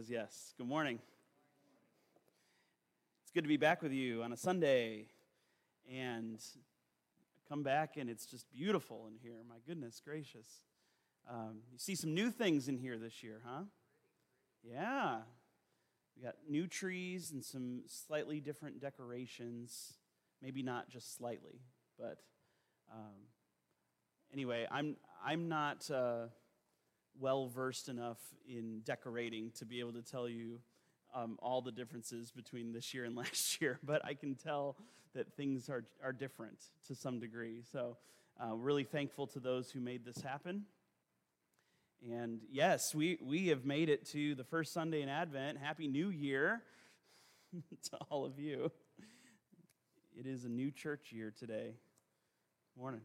says yes. Good morning. It's good to be back with you on a Sunday. And I come back and it's just beautiful in here. My goodness gracious. You see some new things in here this year, huh? Yeah. We got new trees and some slightly different decorations. Maybe not just slightly, but anyway, I'm not well-versed enough in decorating to be able to tell you all the differences between this year and last year, but I can tell that things are different to some degree. So really thankful to those who made this happen. And yes, we have made it to the first Sunday in Advent. Happy New Year to all of you. It is a new church year today. Morning.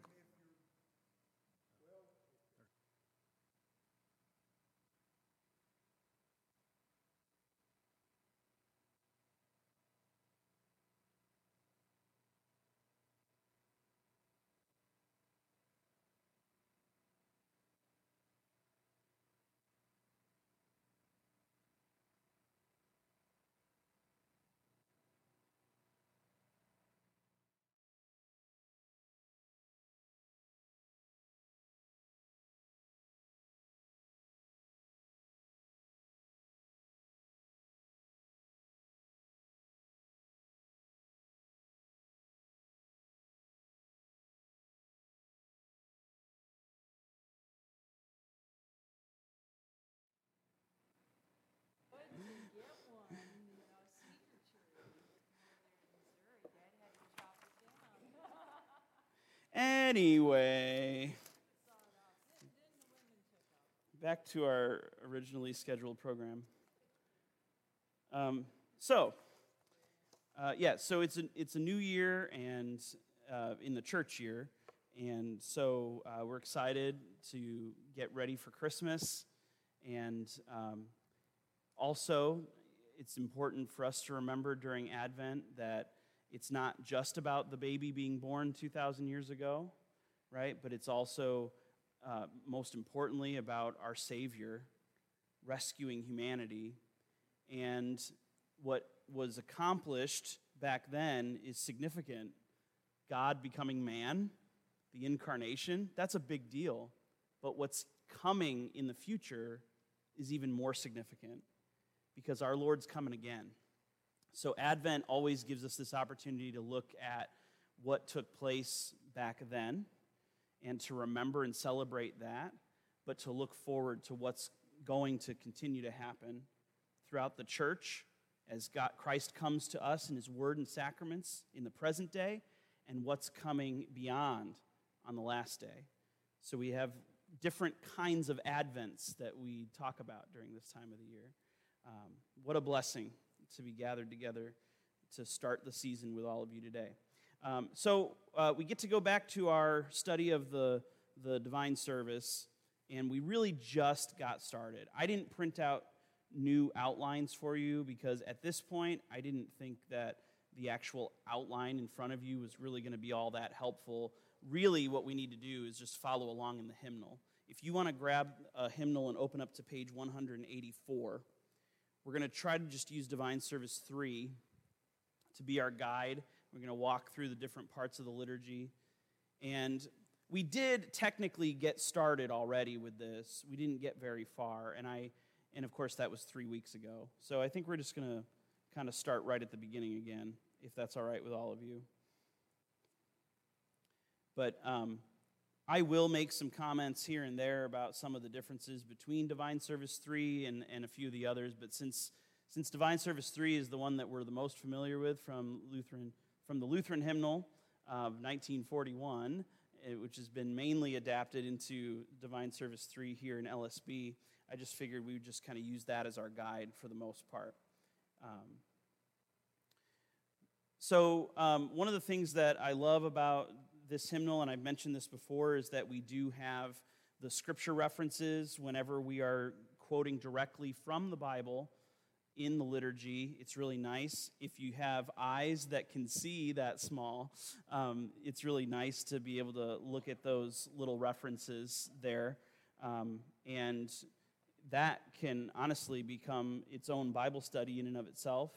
Anyway, back to our originally scheduled program. So it's a new year and in the church year, and so we're excited to get ready for Christmas, and also it's important for us to remember during Advent that it's not just about the baby being born 2,000 years ago, right? But it's also, most importantly, about our Savior rescuing humanity. And what was accomplished back then is significant. God becoming man, the incarnation, that's a big deal. But what's coming in the future is even more significant because our Lord's coming again. So Advent always gives us this opportunity to look at what took place back then and to remember and celebrate that, but to look forward to what's going to continue to happen throughout the church as Christ comes to us in his word and sacraments in the present day and what's coming beyond on the last day. So we have different kinds of Advents that we talk about during this time of the year. What a blessing to be gathered together to start the season with all of you today. So we get to go back to our study of the divine service, and we really just got started. I didn't print out new outlines for you because at this point, I didn't think that the actual outline in front of you was really going to be all that helpful. Really, what we need to do is just follow along in the hymnal. If you want to grab a hymnal and open up to page 184, we're going to try to just use Divine Service 3 to be our guide. We're going to walk through the different parts of the liturgy. And we did technically get started already with this. We didn't get very far. And of course, that was 3 weeks ago. So I think we're just going to kind of start right at the beginning again, if that's all right with all of you. But I will make some comments here and there about some of the differences between Divine Service 3 and a few of the others, but since Divine Service 3 is the one that we're the most familiar with from the Lutheran hymnal of 1941, which has been mainly adapted into Divine Service 3 here in LSB, I just figured we would just kind of use that as our guide for the most part. So one of the things that I love about this hymnal, and I've mentioned this before, is that we do have the scripture references whenever we are quoting directly from the Bible in the liturgy. It's really nice. If you have eyes that can see that small, it's really nice to be able to look at those little references there. And that can honestly become its own Bible study in and of itself.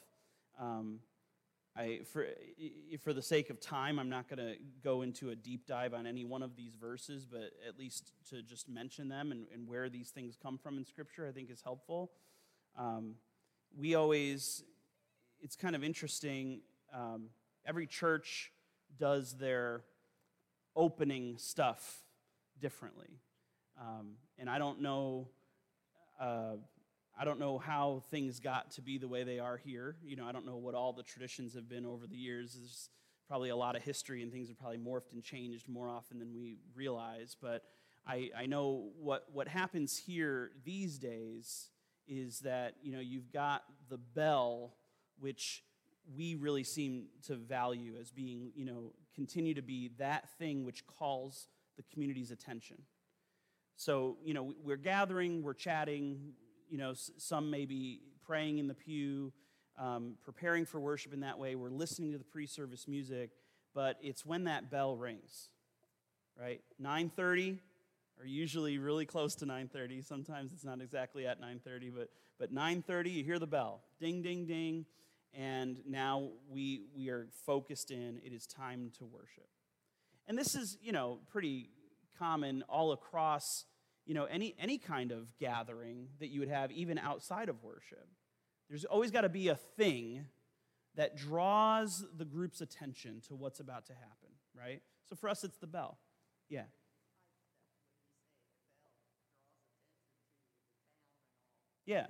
For the sake of time, I'm not going to go into a deep dive on any one of these verses, but at least to just mention them and where these things come from in Scripture, I think is helpful. It's kind of interesting, every church does their opening stuff differently. And I don't know how things got to be the way they are here. I don't know what all the traditions have been over the years. There's probably a lot of history, and things have probably morphed and changed more often than we realize. But I know what happens here these days is that, you've got the bell, which we really seem to value as being, continue to be that thing which calls the community's attention. So, we're gathering, we're chatting, some may be praying in the pew, preparing for worship in that way. We're listening to the pre-service music, but it's when that bell rings, right? 9:30, or usually really close to 9:30. Sometimes it's not exactly at 9:30, but 9:30, you hear the bell, ding, ding, ding, and now we are focused in. It is time to worship. And this is, pretty common all across, any kind of gathering that you would have even outside of worship. There's always got to be a thing that draws the group's attention to what's about to happen, right? So for us, it's the bell. Yeah. Yeah.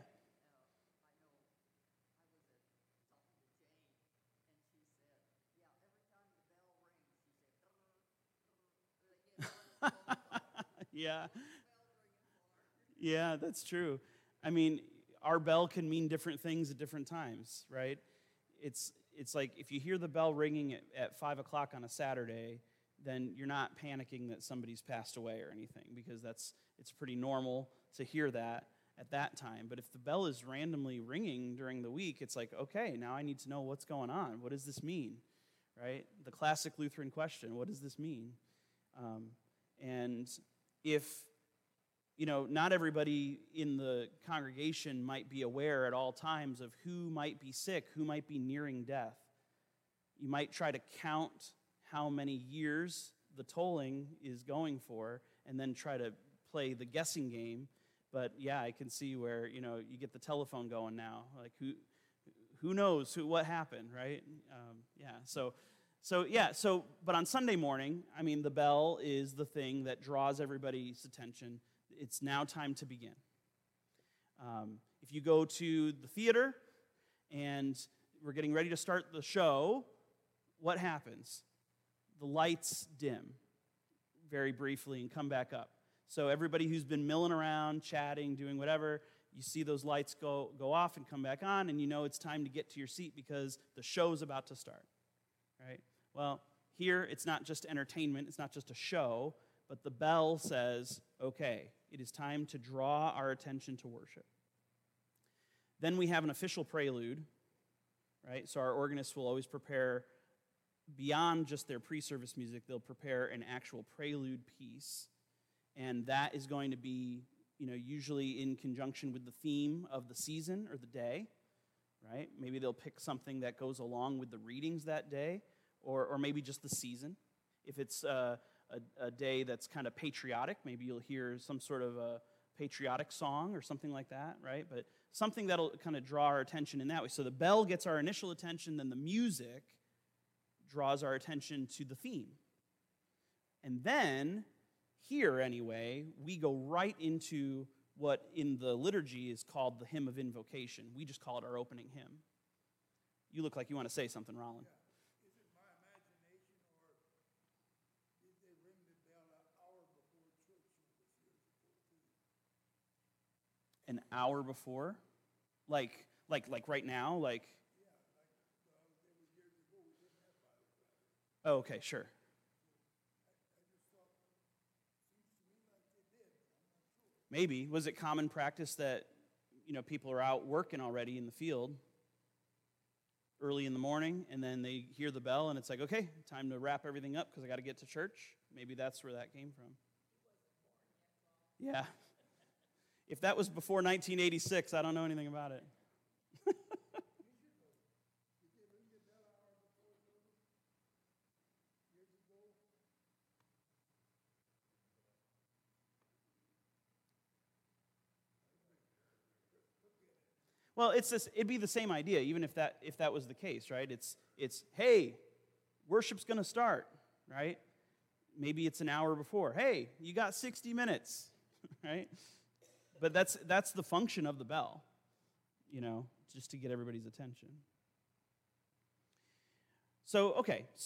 Yeah. Yeah, that's true. I mean, our bell can mean different things at different times, right? It's like if you hear the bell ringing at 5 o'clock on a Saturday, then you're not panicking that somebody's passed away or anything, because it's pretty normal to hear that at that time. But if the bell is randomly ringing during the week, it's like, okay, now I need to know what's going on. What does this mean, right? The classic Lutheran question, what does this mean? And if, not everybody in the congregation might be aware at all times of who might be sick, who might be nearing death. You might try to count how many years the tolling is going for and then try to play the guessing game. But yeah, I can see where, you get the telephone going now. Like, who knows what happened, right? But on Sunday morning, the bell is the thing that draws everybody's attention. It's now time to begin. If you go to the theater and we're getting ready to start the show, what happens? The lights dim very briefly and come back up. So everybody who's been milling around, chatting, doing whatever, you see those lights go off and come back on, and you know it's time to get to your seat because the show's about to start, right? Well, here it's not just entertainment, it's not just a show, but the bell says, okay, it is time to draw our attention to worship. Then we have an official prelude, right? So our organists will always prepare, beyond just their pre-service music, they'll prepare an actual prelude piece, and that is going to be, usually in conjunction with the theme of the season or the day, right? Maybe they'll pick something that goes along with the readings that day, or maybe just the season. If it's a day that's kind of patriotic, maybe you'll hear some sort of a patriotic song or something like that, right? But something that'll kind of draw our attention in that way. So the bell gets our initial attention, then the music draws our attention to the theme. And then, here anyway, we go right into what in the liturgy is called the hymn of invocation. We just call it our opening hymn. You look like you want to say something, Roland. An hour before? Like right now? Oh, okay, sure. Maybe. Was it common practice that, people are out working already in the field early in the morning, and then they hear the bell, and it's like, okay, time to wrap everything up because I got to get to church? Maybe that's where that came from. Yeah. If that was before 1986, I don't know anything about it. Well, it'd be the same idea, even if that was the case, right? It's hey, worship's going to start, right? Maybe it's an hour before. Hey, you got 60 minutes, right? But that's the function of the bell, just to get everybody's attention. So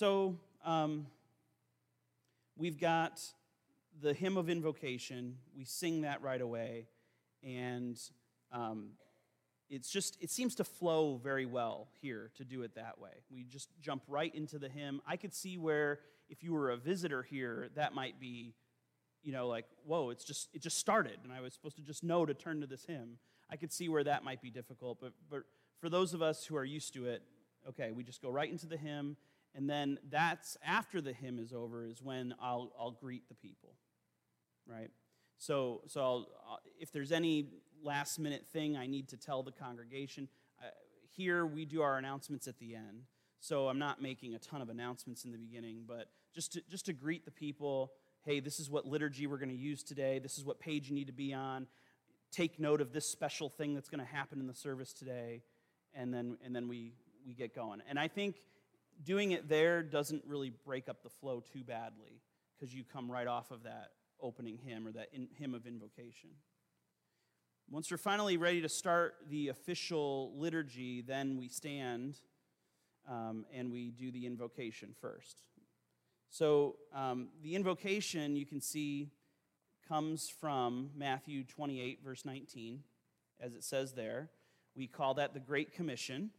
we've got the hymn of invocation. We sing that right away, and it seems to flow very well here to do it that way. We just jump right into the hymn. I could see where if you were a visitor here, that might be, like, whoa, it just started, and I was supposed to just know to turn to this hymn. I could see where that might be difficult, but for those of us who are used to it, okay, we just go right into the hymn, and then that's after the hymn is over is when I'll greet the people, right? So if there's any last-minute thing I need to tell the congregation, here we do our announcements at the end. So I'm not making a ton of announcements in the beginning, but just to greet the people, hey, this is what liturgy we're going to use today. This is what page you need to be on. Take note of this special thing that's going to happen in the service today, and then we get going. And I think doing it there doesn't really break up the flow too badly because you come right off of that opening hymn or that hymn of invocation. Once we're finally ready to start the official liturgy, then we stand and we do the invocation first. So the invocation, you can see, comes from Matthew 28, verse 19, as it says there. We call that the Great Commission.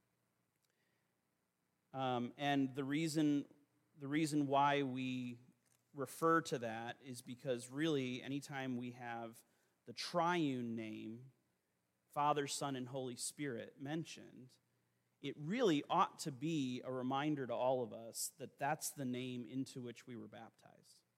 And the reason why we refer to that is because really anytime we have the triune name, Father, Son, and Holy Spirit mentioned, it really ought to be a reminder to all of us that that's the name into which we were baptized.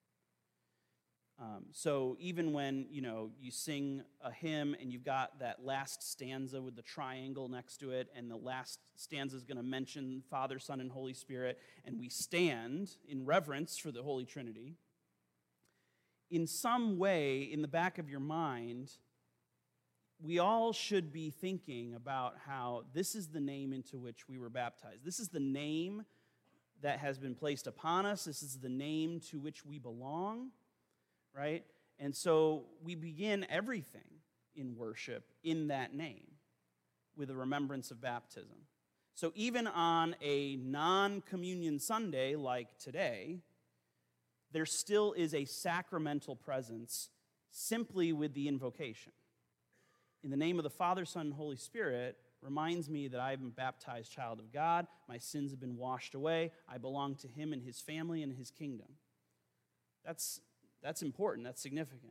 So even when, you sing a hymn and you've got that last stanza with the triangle next to it, and the last stanza is going to mention Father, Son, and Holy Spirit, and we stand in reverence for the Holy Trinity, in some way, in the back of your mind, we all should be thinking about how this is the name into which we were baptized. This is the name that has been placed upon us. This is the name to which we belong, right? And so we begin everything in worship in that name with a remembrance of baptism. So even on a non-communion Sunday like today, there still is a sacramental presence simply with the invocation. In the name of the Father, Son, and Holy Spirit reminds me that I am a baptized child of God. My sins have been washed away. I belong to Him and His family and His kingdom. That's important. That's significant.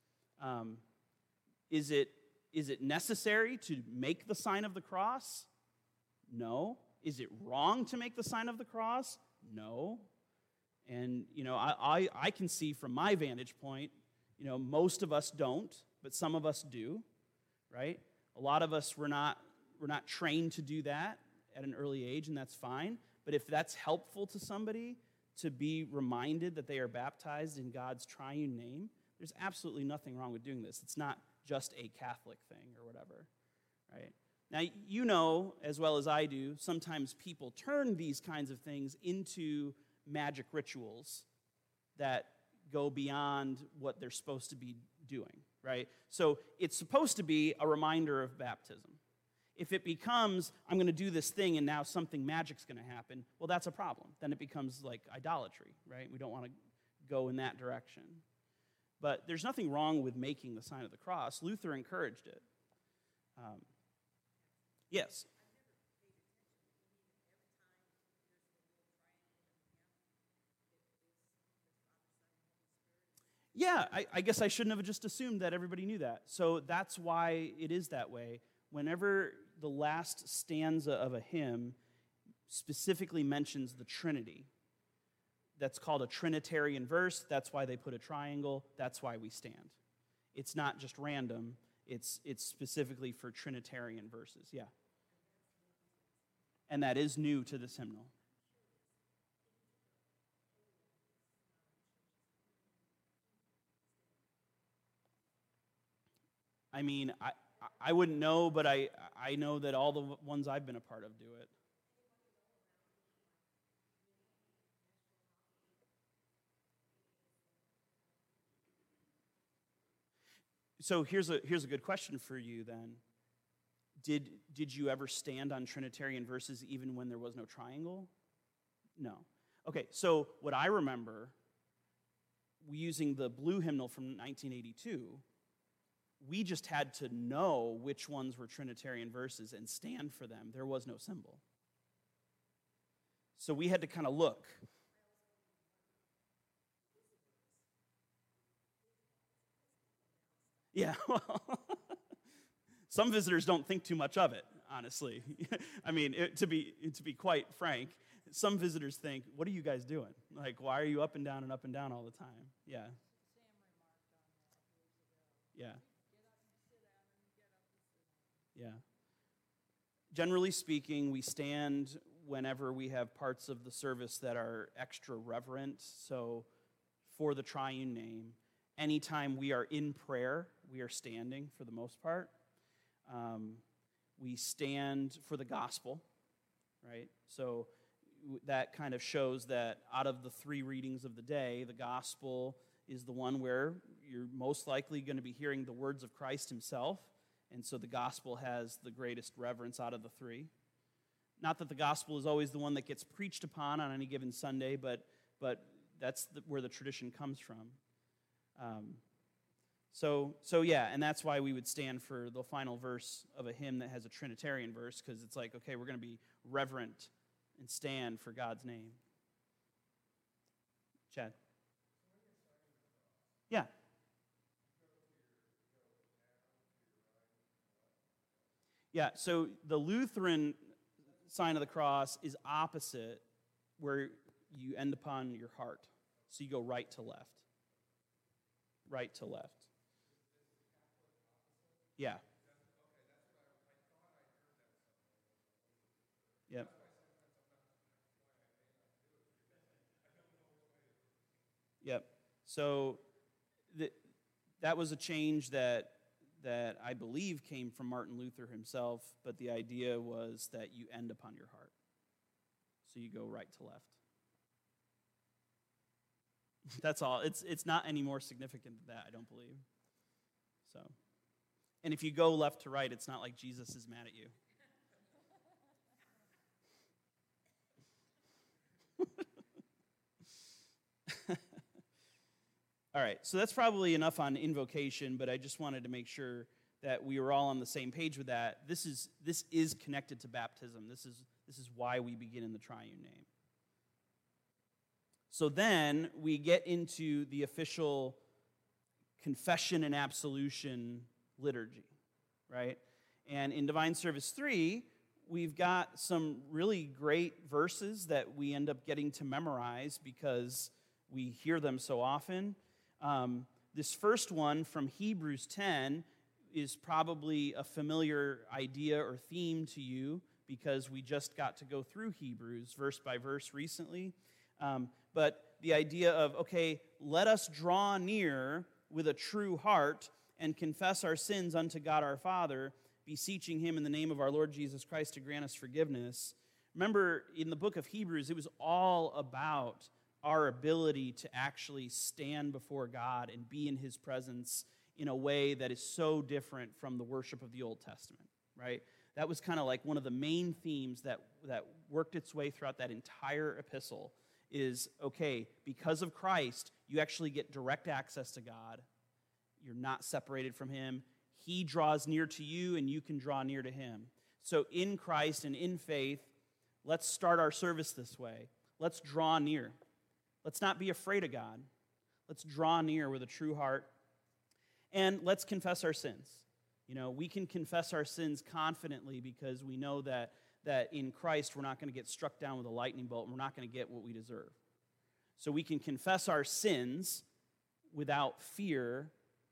Is it necessary to make the sign of the cross? No. Is it wrong to make the sign of the cross? No. And, I can see from my vantage point, most of us don't, but some of us do, right? A lot of us, we're not trained to do that at an early age, and that's fine. But if that's helpful to somebody to be reminded that they are baptized in God's triune name, there's absolutely nothing wrong with doing this. It's not just a Catholic thing or whatever, right? Now, as well as I do, sometimes people turn these kinds of things into magic rituals that go beyond what they're supposed to be doing, right? So it's supposed to be a reminder of baptism. If it becomes, I'm going to do this thing and now something magic's going to happen, well, that's a problem. Then it becomes like idolatry, right? We don't want to go in that direction. But there's nothing wrong with making the sign of the cross. Luther encouraged it. Yes? Yeah, I guess I shouldn't have just assumed that everybody knew that. So that's why it is that way. Whenever the last stanza of a hymn specifically mentions the Trinity, that's called a Trinitarian verse. That's why they put a triangle. That's why we stand. It's not just random. It's specifically for Trinitarian verses. Yeah. And that is new to this hymnal. I mean, I wouldn't know, but I know that all the ones I've been a part of do it. So here's a good question for you then. Did you ever stand on Trinitarian verses even when there was no triangle? No. Okay, so what I remember, using the blue hymnal from 1982, we just had to know which ones were Trinitarian verses and stand for them. There was no symbol. So we had to kind of look. Yeah, well, some visitors don't think too much of it, honestly. I mean, to be quite frank, some visitors think, what are you guys doing? Like, why are you up and down all the time? Yeah. Yeah. Yeah. Generally speaking, we stand whenever we have parts of the service that are extra reverent. So for the triune name, anytime we are in prayer, we are standing for the most part. We stand for the gospel, right? So that kind of shows that out of the 3 readings of the day, the gospel is the one where you're most likely going to be hearing the words of Christ himself. And so the gospel has the greatest reverence out of the 3. Not that the gospel is always the one that gets preached upon on any given Sunday, but that's where the tradition comes from. So yeah, and that's why we would stand for the final verse of a hymn that has a Trinitarian verse, because it's like, okay, we're going to be reverent and stand for God's name. Chad? Yeah. Yeah, so the Lutheran sign of the cross is opposite where you end upon your heart. So you go right to left. Right to left. Yeah. Yep. Yep. So that was a change that I believe came from Martin Luther himself, but the idea was that you end upon your heart. So you go right to left. That's all. It's not any more significant than that, I don't believe. So, and if you go left to right, it's not like Jesus is mad at you. All right, so that's probably enough on invocation, but I just wanted to make sure that we were all on the same page with that. This is connected to baptism. This is why we begin in the triune name. So then we get into the official confession and absolution liturgy, right? And in Divine Service 3, we've got some really great verses that we end up getting to memorize because we hear them so often. This first one from Hebrews 10 is probably a familiar idea or theme to you because we just got to go through Hebrews verse by verse recently. But the idea of, okay, let us draw near with a true heart and confess our sins unto God our Father, beseeching him in the name of our Lord Jesus Christ to grant us forgiveness. Remember, in the book of Hebrews, it was all about our ability to actually stand before God and be in his presence in a way that is so different from the worship of the Old Testament, right? That was kind of like one of the main themes that worked its way throughout that entire epistle is, okay, because of Christ, you actually get direct access to God. You're not separated from him. He draws near to you, and you can draw near to him. So in Christ and in faith, let's start our service this way. Let's draw near. Let's not be afraid of God. Let's draw near with a true heart. And let's confess our sins. You know, we can confess our sins confidently because we know that in Christ we're not going to get struck down with a lightning bolt and we're not going to get what we deserve. So we can confess our sins without fear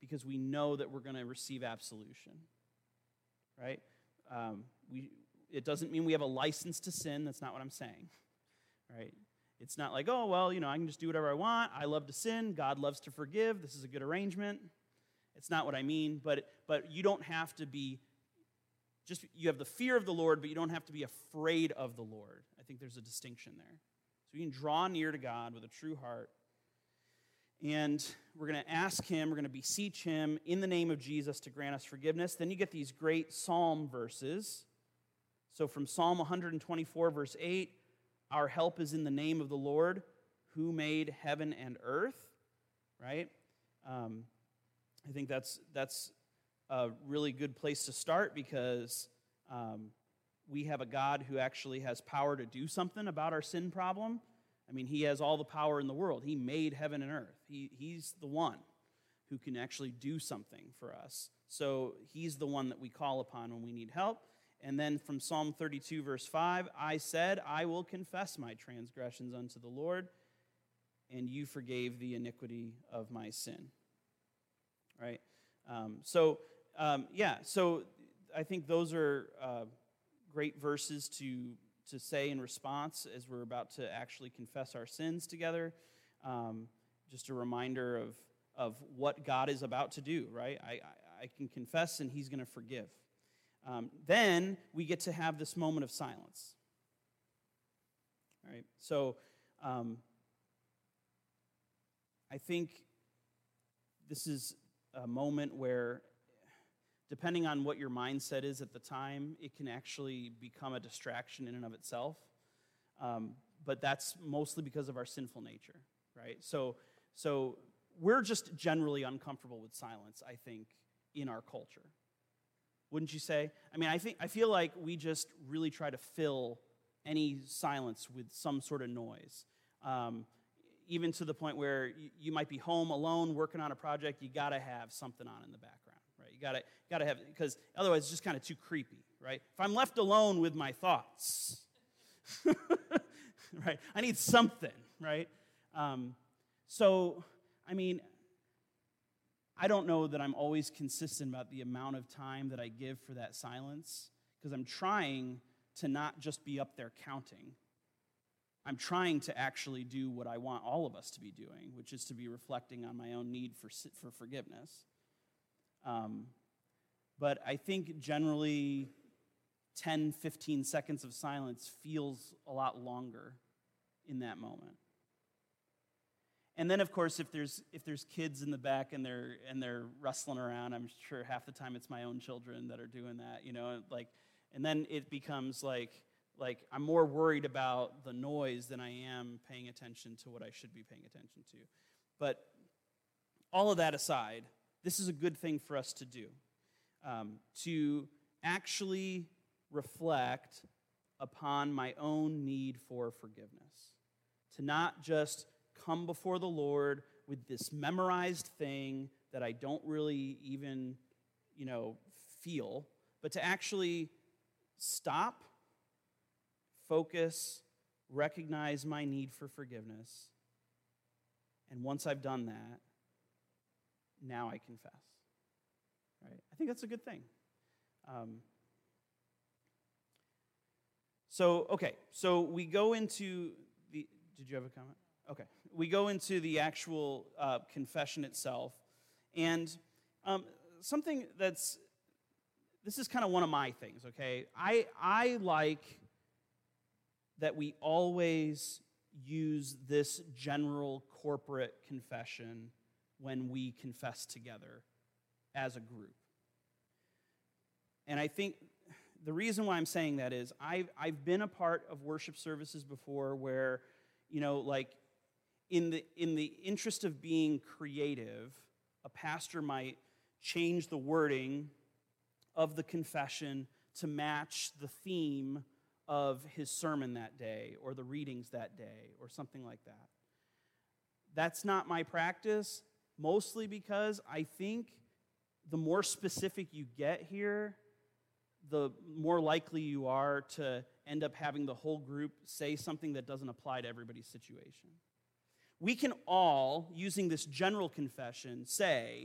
because we know that we're going to receive absolution, right? It doesn't mean we have a license to sin. That's not what I'm saying, right? It's not like, oh, well, I can just do whatever I want. I love to sin. God loves to forgive. This is a good arrangement. It's not what I mean, but you don't have to be, you have the fear of the Lord, but you don't have to be afraid of the Lord. I think there's a distinction there. So you can draw near to God with a true heart, and we're going to ask him, we're going to beseech him in the name of Jesus to grant us forgiveness. Then you get these great psalm verses. So from Psalm 124, verse 8, our help is in the name of the Lord who made heaven and earth, right? I think that's a really good place to start because we have a God who actually has power to do something about our sin problem. I mean, he has all the power in the world. He made heaven and earth. He's the one who can actually do something for us. So he's the one that we call upon when we need help. And then from Psalm 32, verse 5, I said, I will confess my transgressions unto the Lord, and you forgave the iniquity of my sin. Right? So I think those are great verses to say in response as we're about to actually confess our sins together. Just a reminder of what God is about to do, right? I can confess and he's going to forgive. Then we get to have this moment of silence. All right? So I think this is a moment where, depending on what your mindset is at the time, it can actually become a distraction in and of itself. But that's mostly because of our sinful nature, right? So we're just generally uncomfortable with silence, I think, in our culture. Wouldn't you say? I mean, I feel like we just really try to fill any silence with some sort of noise. Even to the point where you might be home alone working on a project, you got to have something on in the background, right? You got to have, because otherwise it's just kind of too creepy, right? If I'm left alone with my thoughts, right? I need something, right? So, I mean, I don't know that I'm always consistent about the amount of time that I give for that silence, because I'm trying to not just be up there counting. I'm trying to actually do what I want all of us to be doing, which is to be reflecting on my own need for forgiveness. But I think generally 10, 15 seconds of silence feels a lot longer in that moment. And then, of course, if there's kids in the back and they're rustling around, I'm sure half the time it's my own children that are doing that, and then it becomes like I'm more worried about the noise than I am paying attention to what I should be paying attention to. But all of that aside, this is a good thing for us to do, to actually reflect upon my own need for forgiveness, to not just come before the Lord with this memorized thing that I don't really even, feel, but to actually stop, focus, recognize my need for forgiveness, and once I've done that, now I confess. Right? I think that's a good thing. So we go into the... Did you have a comment? Okay. We go into the actual confession itself, and something this is kind of one of my things, okay? I like that we always use this general corporate confession when we confess together as a group. And I think the reason why I'm saying that is I've been a part of worship services before where, in the interest of being creative, a pastor might change the wording of the confession to match the theme of his sermon that day or the readings that day or something like that. That's not my practice, mostly because I think the more specific you get here, the more likely you are to end up having the whole group say something that doesn't apply to everybody's situation. We can all, using this general confession, say,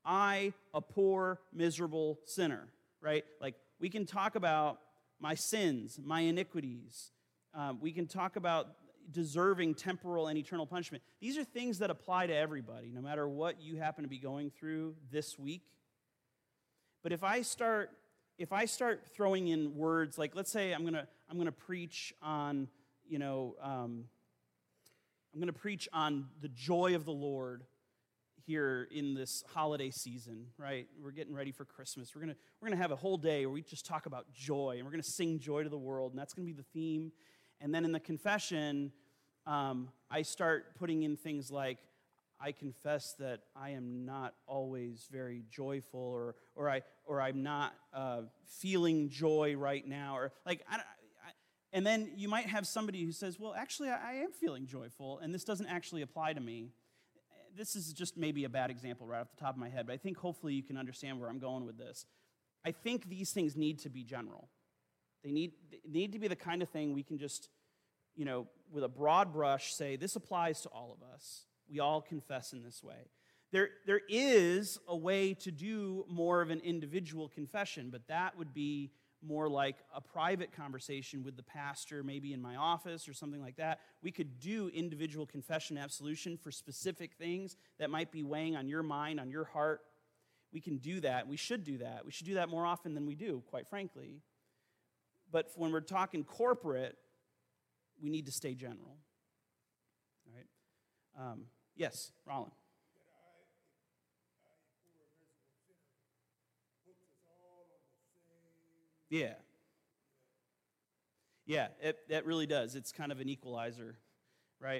I, a poor, miserable sinner, right? Like, we can talk about my sins, my iniquities. We can talk about deserving temporal and eternal punishment. These are things that apply to everybody, no matter what you happen to be going through this week. But if I start throwing in words like, let's say I'm gonna preach on, I'm gonna preach on the joy of the Lord here in this holiday season, right? We're getting ready for Christmas. We're gonna have a whole day where we just talk about joy, and we're gonna sing joy to the world, and that's gonna be the theme. And then in the confession, I start putting in things like, I confess that I am not always very joyful, or I'm not feeling joy right now, or like, and then you might have somebody who says, well, actually, I am feeling joyful, and this doesn't actually apply to me. This is just maybe a bad example right off the top of my head, but I think hopefully you can understand where I'm going with this. I think these things need to be general. They need to be the kind of thing we can just, with a broad brush say, this applies to all of us. We all confess in this way. There is a way to do more of an individual confession, but that would be more like a private conversation with the pastor, maybe in my office or something like that. We could do individual confession absolution for specific things that might be weighing on your mind, on your heart. We can do that. We should do that. We should do that more often than we do, quite frankly. But when we're talking corporate, we need to stay general. All right? Yes, Rollin. Yeah. Yeah, it really does. It's kind of an equalizer, right?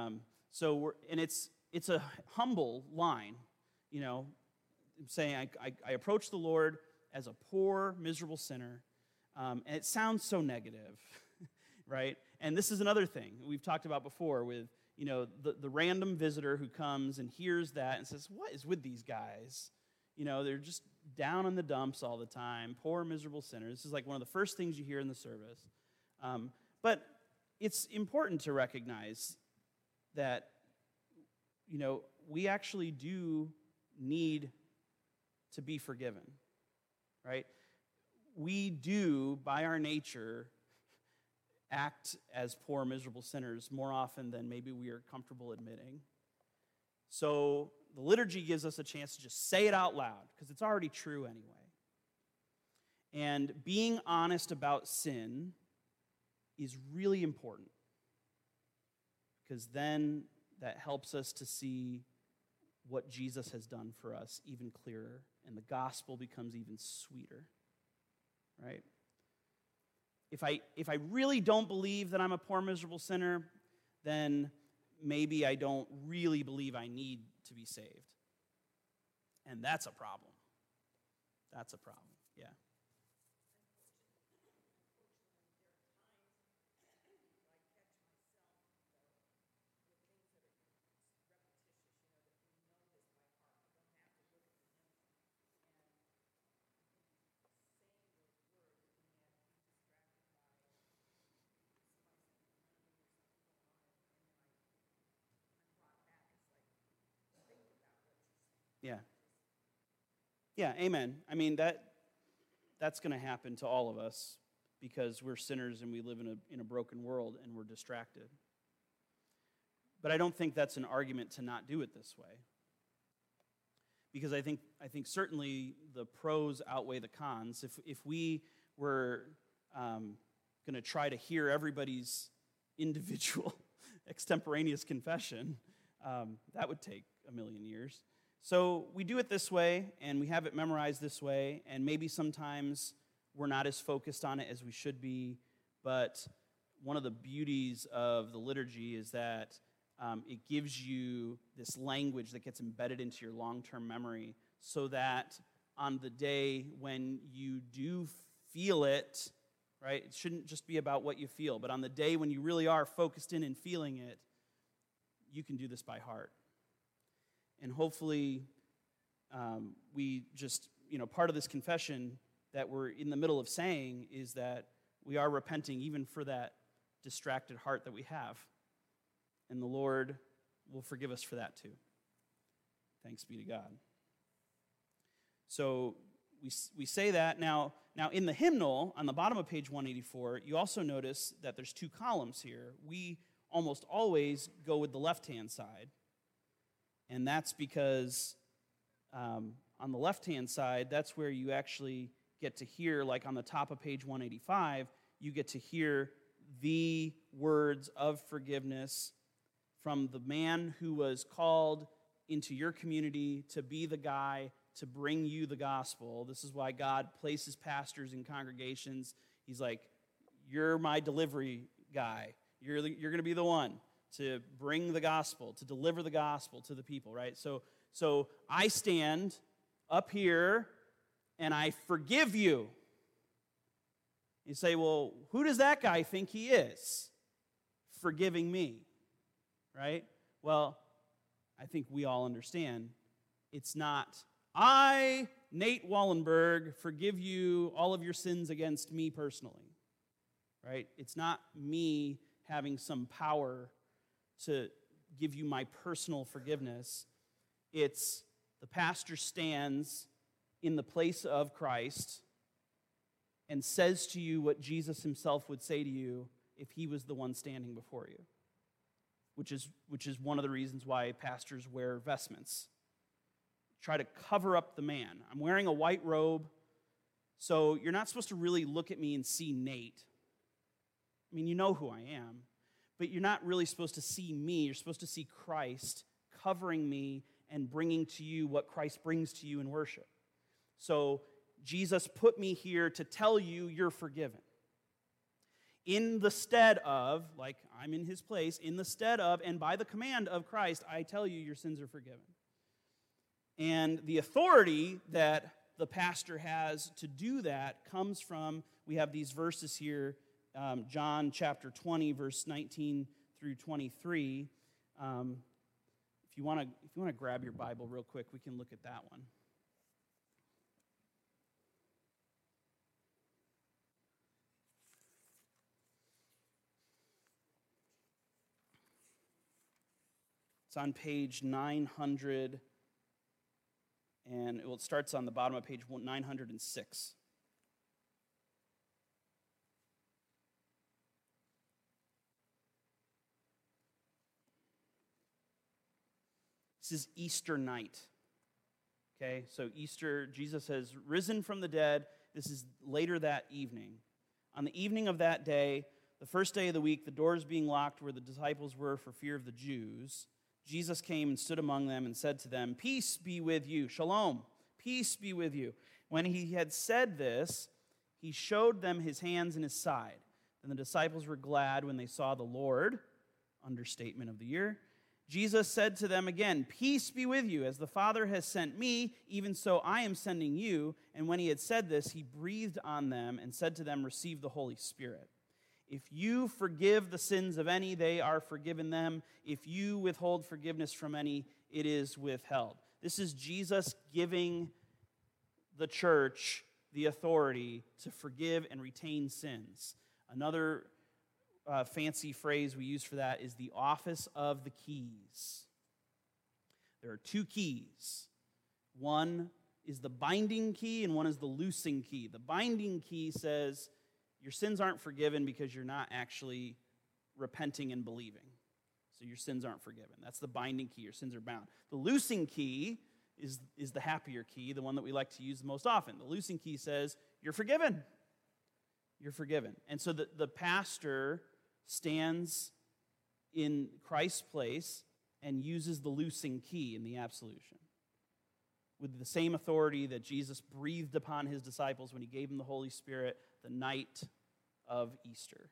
It's a humble line, saying I approach the Lord as a poor, miserable sinner, and it sounds so negative, right? And this is another thing we've talked about before with, the random visitor who comes and hears that and says, what is with these guys? They're just down in the dumps all the time, poor, miserable sinners. This is like one of the first things you hear in the service. But it's important to recognize that, we actually do need to be forgiven, right? We do, by our nature, act as poor, miserable sinners more often than maybe we are comfortable admitting. So the liturgy gives us a chance to just say it out loud, because it's already true anyway. And being honest about sin is really important, because then that helps us to see what Jesus has done for us even clearer, and the gospel becomes even sweeter, right? If I really don't believe that I'm a poor, miserable sinner, then maybe I don't really believe I need to be saved. And that's a problem. That's a problem, yeah. Yeah. Yeah, amen. I mean, that's going to happen to all of us because we're sinners and we live in a broken world and we're distracted. But I don't think that's an argument to not do it this way. Because I think certainly the pros outweigh the cons. If we were going to try to hear everybody's individual extemporaneous confession, that would take a million years. So we do it this way, and we have it memorized this way, and maybe sometimes we're not as focused on it as we should be, but one of the beauties of the liturgy is that it gives you this language that gets embedded into your long-term memory so that on the day when you do feel it, right, it shouldn't just be about what you feel, but on the day when you really are focused in and feeling it, you can do this by heart. And hopefully, we just, part of this confession that we're in the middle of saying is that we are repenting even for that distracted heart that we have. And the Lord will forgive us for that too. Thanks be to God. So we say that. Now in the hymnal, on the bottom of page 184, you also notice that there's two columns here. We almost always go with the left-hand side. And that's because on the left-hand side, that's where you actually get to hear, like on the top of page 185, you get to hear the words of forgiveness from the man who was called into your community to be the guy to bring you the gospel. This is why God places pastors in congregations. He's like, you're my delivery guy. You're going to be the one to bring the gospel, to deliver the gospel to the people, right? So I stand up here and I forgive you. You say, well, who does that guy think he is? Forgiving me, right? Well, I think we all understand it's not, I, Nate Wallenberg, forgive you all of your sins against me personally, right? It's not me having some power to give you my personal forgiveness. It's the pastor stands in the place of Christ and says to you what Jesus himself would say to you if he was the one standing before you, which is one of the reasons why pastors wear vestments. Try to cover up the man. I'm wearing a white robe, so you're not supposed to really look at me and see Nate. I mean, you know who I am, but you're not really supposed to see me. You're supposed to see Christ covering me and bringing to you what Christ brings to you in worship. So Jesus put me here to tell you you're forgiven. In the stead of, like I'm in his place, in the stead of and by the command of Christ, I tell you your sins are forgiven. And the authority that the pastor has to do that comes from, we have these verses here, John chapter 20, verse 19 through 23. If you want to grab your Bible real quick, we can look at that one. It's on page 900, and it starts on the bottom of page 906. This is Easter night. Okay, so Easter, Jesus has risen from the dead. This is later that evening. On the evening of that day, the first day of the week, the doors being locked where the disciples were for fear of the Jews, Jesus came and stood among them and said to them, "Peace be with you." Shalom. Peace be with you. When he had said this, he showed them his hands and his side. Then the disciples were glad when they saw the Lord. Understatement of the year. Jesus said to them again, "Peace be with you. As the Father has sent me, even so I am sending you." And when he had said this, he breathed on them and said to them, "Receive the Holy Spirit. If you forgive the sins of any, they are forgiven them. If you withhold forgiveness from any, it is withheld." This is Jesus giving the church the authority to forgive and retain sins. Another fancy phrase we use for that is the office of the keys. There are two keys. One is the binding key and one is the loosing key. The binding key says your sins aren't forgiven because you're not actually repenting and believing. So your sins aren't forgiven. That's the binding key. Your sins are bound. The loosing key is the happier key, the one that we like to use the most often. The loosing key says you're forgiven. You're forgiven. And so the pastor stands in Christ's place and uses the loosing key in the absolution with the same authority that Jesus breathed upon his disciples when he gave them the Holy Spirit the night of Easter.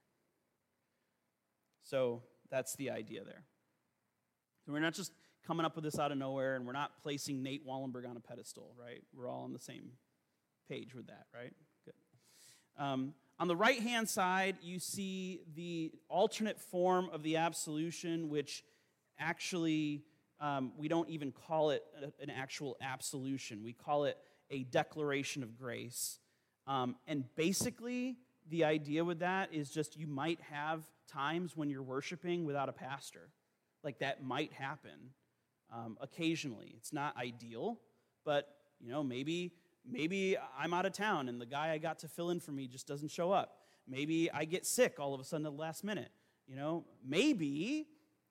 So that's the idea there. So we're not just coming up with this out of nowhere, and we're not placing Nate Wallenberg on a pedestal, right? We're all on the same page with that, right? Good. On the right-hand side, you see the alternate form of the absolution, which actually we don't even call it an actual absolution. We call it a declaration of grace. And basically, the idea with that is just you might have times when you're worshiping without a pastor. Like that might happen occasionally. It's not ideal, but maybe Maybe I'm out of town and the guy I got to fill in for me just doesn't show up. Maybe I get sick all of a sudden at the last minute. Maybe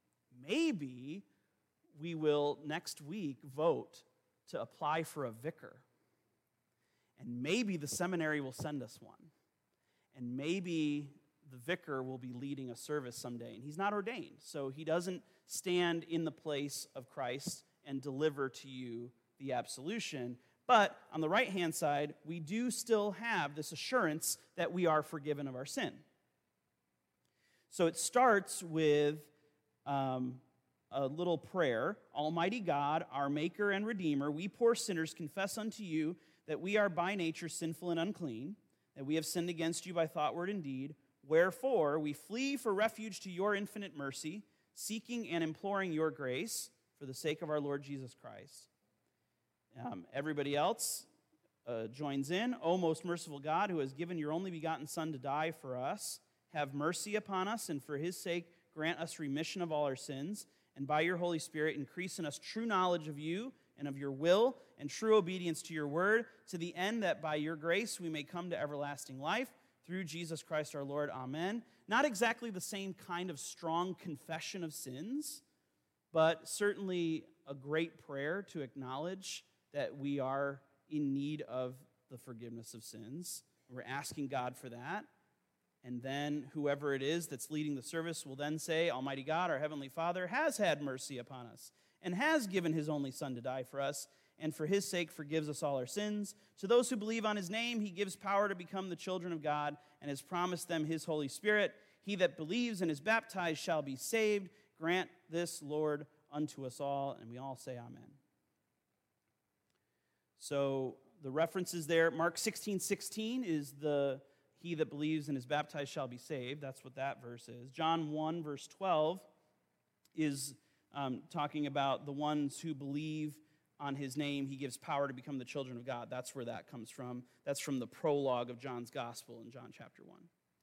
we will next week vote to apply for a vicar. And maybe the seminary will send us one. And maybe the vicar will be leading a service someday. And he's not ordained, so he doesn't stand in the place of Christ and deliver to you the absolution. But on the right-hand side, we do still have this assurance that we are forgiven of our sin. So it starts with a little prayer. Almighty God, our Maker and Redeemer, we poor sinners confess unto you that we are by nature sinful and unclean, that we have sinned against you by thought, word, and deed. Wherefore, we flee for refuge to your infinite mercy, seeking and imploring your grace for the sake of our Lord Jesus Christ. Everybody else joins in. O most merciful God, who has given your only begotten Son to die for us, have mercy upon us, and for his sake grant us remission of all our sins, and by your Holy Spirit increase in us true knowledge of you and of your will, and true obedience to your word, to the end that by your grace we may come to everlasting life, through Jesus Christ our Lord. Amen. Not exactly the same kind of strong confession of sins, but certainly a great prayer to acknowledge that we are in need of the forgiveness of sins. We're asking God for that. And then whoever it is that's leading the service will then say, Almighty God, our Heavenly Father, has had mercy upon us and has given his only Son to die for us, and for his sake forgives us all our sins. To those who believe on his name, he gives power to become the children of God and has promised them his Holy Spirit. He that believes and is baptized shall be saved. Grant this, Lord, unto us all. And we all say amen. So the references there, Mark 16:16 is the he that believes and is baptized shall be saved. That's what that verse is. John 1, verse 12 is talking about the ones who believe on his name. He gives power to become the children of God. That's where that comes from. That's from the prologue of John's gospel in John chapter 1.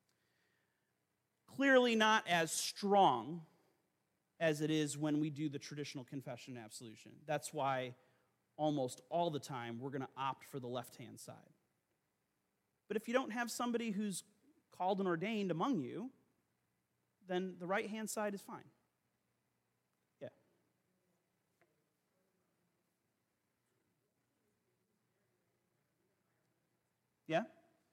Clearly not as strong as it is when we do the traditional confession and absolution. That's why almost all the time we're going to opt for the left-hand side. But if you don't have somebody who's called and ordained among you, then the right-hand side is fine. Yeah. Yeah?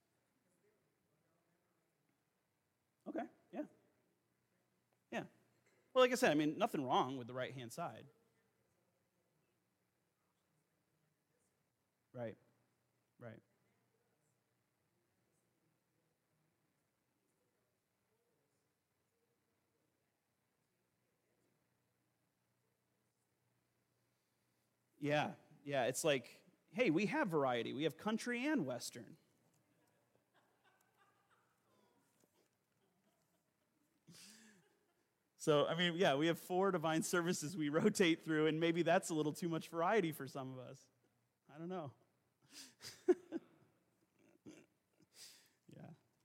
Okay, yeah. Yeah. Well, like I said, nothing wrong with the right-hand side. Right. Right. Yeah. It's like, hey, we have variety. We have country and Western. So, we have 4 divine services we rotate through, and maybe that's a little too much variety for some of us. I don't know. Yeah.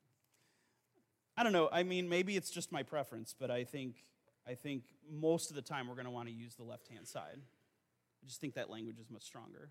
I don't know. Maybe it's just my preference, but I think most of the time we're going to want to use the left-hand side. I just think that language is much stronger.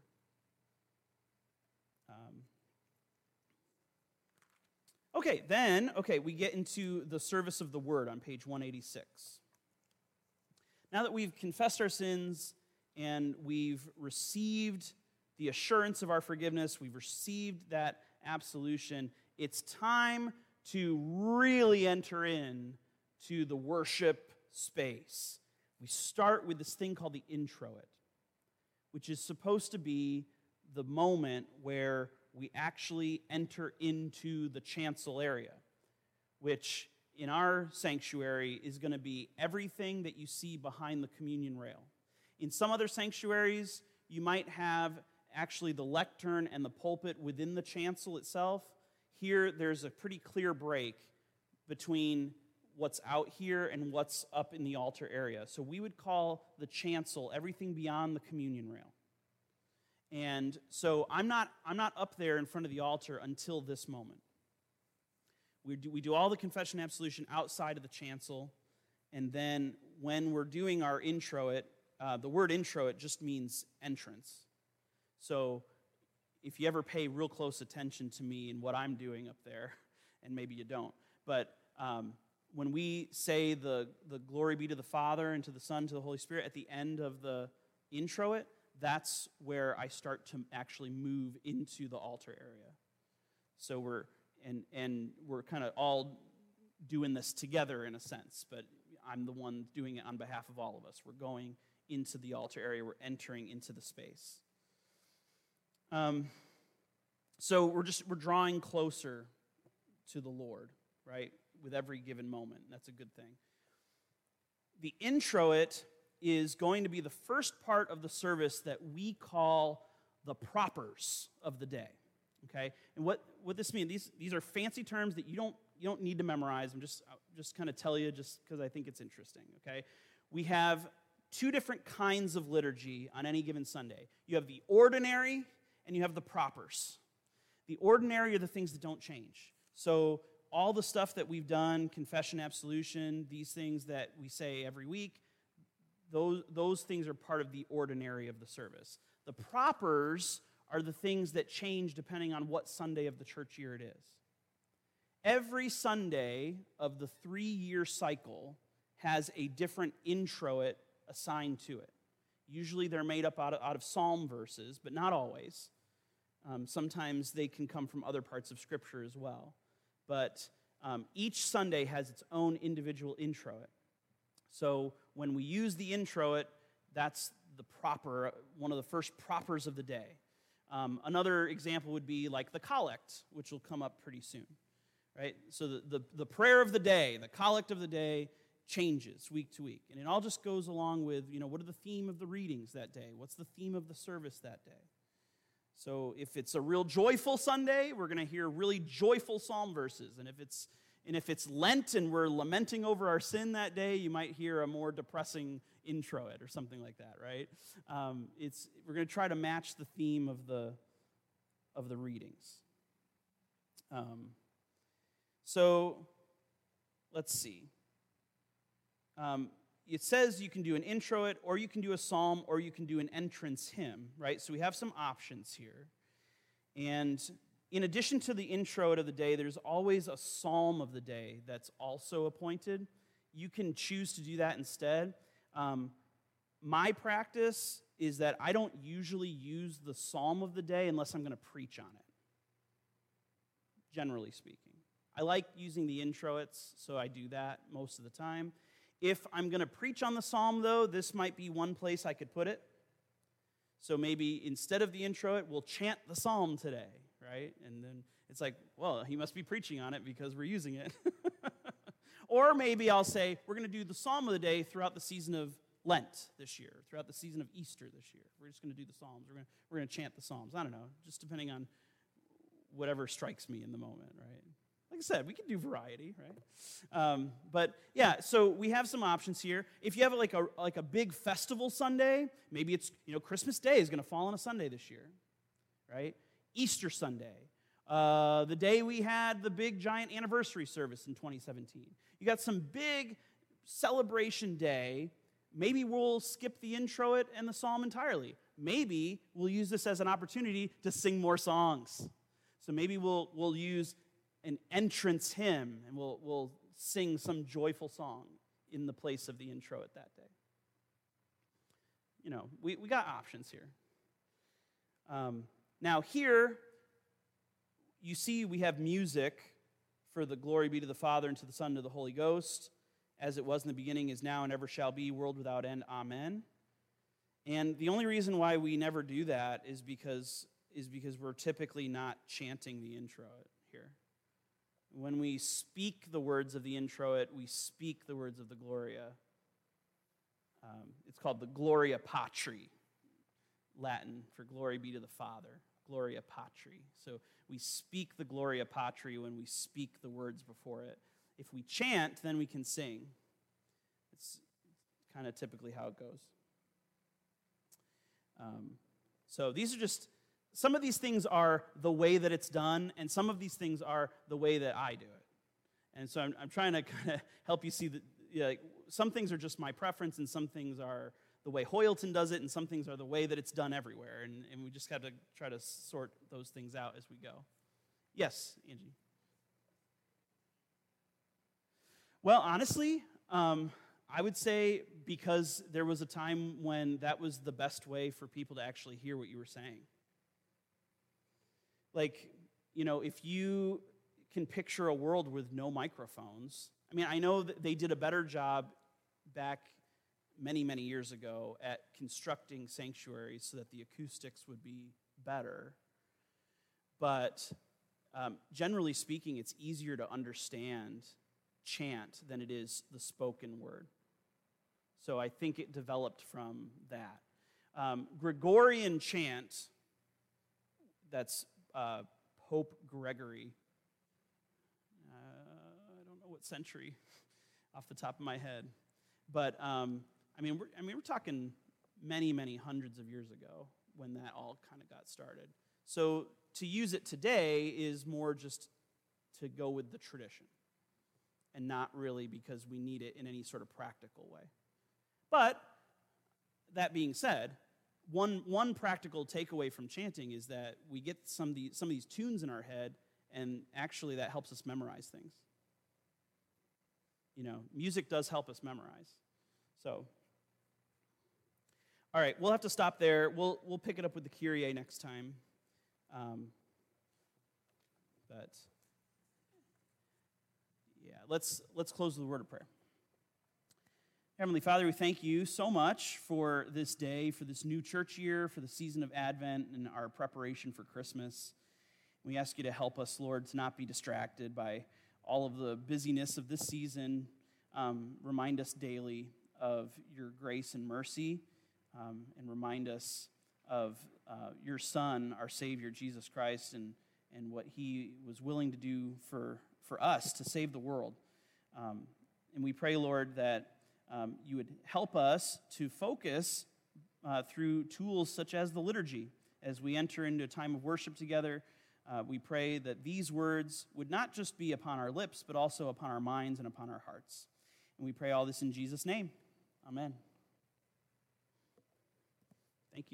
We get into the service of the word on page 186. Now that we've confessed our sins and we've received the assurance of our forgiveness, we've received that absolution, it's time to really enter in to the worship space. We start with this thing called the introit, which is supposed to be the moment where we actually enter into the chancel area, which in our sanctuary is going to be everything that you see behind the communion rail. In some other sanctuaries, you might have actually the lectern and the pulpit within the chancel itself. Here, there's a pretty clear break between what's out here and what's up in the altar area. So we would call the chancel everything beyond the communion rail. And so I'm not up there in front of the altar until this moment. We do all the confession and absolution outside of the chancel, and then when we're doing our introit, the word introit just means entrance. So if you ever pay real close attention to me and what I'm doing up there, and maybe you don't, but when we say the glory be to the Father and to the Son, to the Holy Spirit, at the end of the intro, that's where I start to actually move into the altar area. So we're kind of all doing this together in a sense, but I'm the one doing it on behalf of all of us. We're going into the altar area. We're entering into the space. So we're drawing closer to the Lord, right, with every given moment. That's a good thing. The introit is going to be the first part of the service that we call the propers of the day. Okay, and what this means? These are fancy terms that you don't need to memorize. I'm just kind of tell you just because I think it's interesting. Okay, we have two different kinds of liturgy on any given Sunday. You have the ordinary and you have the propers. The ordinary are the things that don't change. So all the stuff that we've done, confession, absolution, these things that we say every week, those things are part of the ordinary of the service. The propers are the things that change depending on what Sunday of the church year it is. Every Sunday of the 3-year cycle has a different introit assigned to it. Usually they're made up out of psalm verses, but not always. Sometimes they can come from other parts of Scripture as well. But each Sunday has its own individual introit. So when we use the introit, that's the proper, one of the first propers of the day. Another example would be like the collect, which will come up pretty soon, right? So the prayer of the day, the collect of the day changes week to week. And it all just goes along with, what are the theme of the readings that day? What's the theme of the service that day? So if it's a real joyful Sunday, we're going to hear really joyful psalm verses. And if it's Lent and we're lamenting over our sin that day, you might hear a more depressing introit or something like that, right? We're going to try to match the theme of the readings. So let's see. It says you can do an introit, or you can do a psalm, or you can do an entrance hymn, right? So we have some options here. And in addition to the introit of the day, there's always a psalm of the day that's also appointed. You can choose to do that instead. My practice is that I don't usually use the psalm of the day unless I'm going to preach on it, generally speaking. I like using the introits, so I do that most of the time. If I'm going to preach on the psalm, though, this might be one place I could put it. So maybe instead of the introit, we'll chant the psalm today, right? And then it's like, well, he must be preaching on it because we're using it. Or maybe I'll say, we're going to do the psalm of the day throughout the season of Lent this year, throughout the season of Easter this year. We're just going to do the psalms. We're going to chant the psalms. I don't know, just depending on whatever strikes me in the moment, right? Like I said, we can do variety, right? But yeah, so we have some options here. If you have like a big festival Sunday, maybe it's, Christmas Day is going to fall on a Sunday this year, right? Easter Sunday, the day we had the big giant anniversary service in 2017. You got some big celebration day. Maybe we'll skip the introit and the psalm entirely. Maybe we'll use this as an opportunity to sing more songs. So maybe we'll use an entrance hymn, and we'll sing some joyful song in the place of the introit that day. We got options here. Now here, you see we have music for the glory be to the Father, and to the Son, and to the Holy Ghost, as it was in the beginning, is now, and ever shall be, world without end. Amen. And the only reason why we never do that is because we're typically not chanting the introit here. When we speak the words of the introit, we speak the words of the Gloria. It's called the Gloria Patri, Latin for glory be to the Father, Gloria Patri. So we speak the Gloria Patri when we speak the words before it. If we chant, then we can sing. It's kind of typically how it goes. So these are just... Some of these things are the way that it's done, and some of these things are the way that I do it. And so I'm trying to kind of help you see that some things are just my preference, and some things are the way Hoyleton does it, and some things are the way that it's done everywhere. And we just have to try to sort those things out as we go. Yes, Angie? Well, honestly, I would say because there was a time when that was the best way for people to actually hear what you were saying. Like, if you can picture a world with no microphones, I mean, I know that they did a better job back many, many years ago at constructing sanctuaries so that the acoustics would be better. But generally speaking, it's easier to understand chant than it is the spoken word. So I think it developed from that. Gregorian chant, that's Pope Gregory. I don't know what century off the top of my head. But, we're talking many, many hundreds of years ago when that all kind of got started. So to use it today is more just to go with the tradition and not really because we need it in any sort of practical way. But that being said, one practical takeaway from chanting is that we get some of these tunes in our head, and actually that helps us memorize things. Music does help us memorize. So, all right, we'll have to stop there. We'll pick it up with the Kyrie next time. But yeah, let's close with a word of prayer. Heavenly Father, we thank you so much for this day, for this new church year, for the season of Advent and our preparation for Christmas. We ask you to help us, Lord, to not be distracted by all of the busyness of this season. Remind us daily of your grace and mercy, and remind us of your Son, our Savior, Jesus Christ, and what he was willing to do for us to save the world. And we pray, Lord, that you would help us to focus through tools such as the liturgy as we enter into a time of worship together. We pray that these words would not just be upon our lips, but also upon our minds and upon our hearts. And we pray all this in Jesus' name. Amen.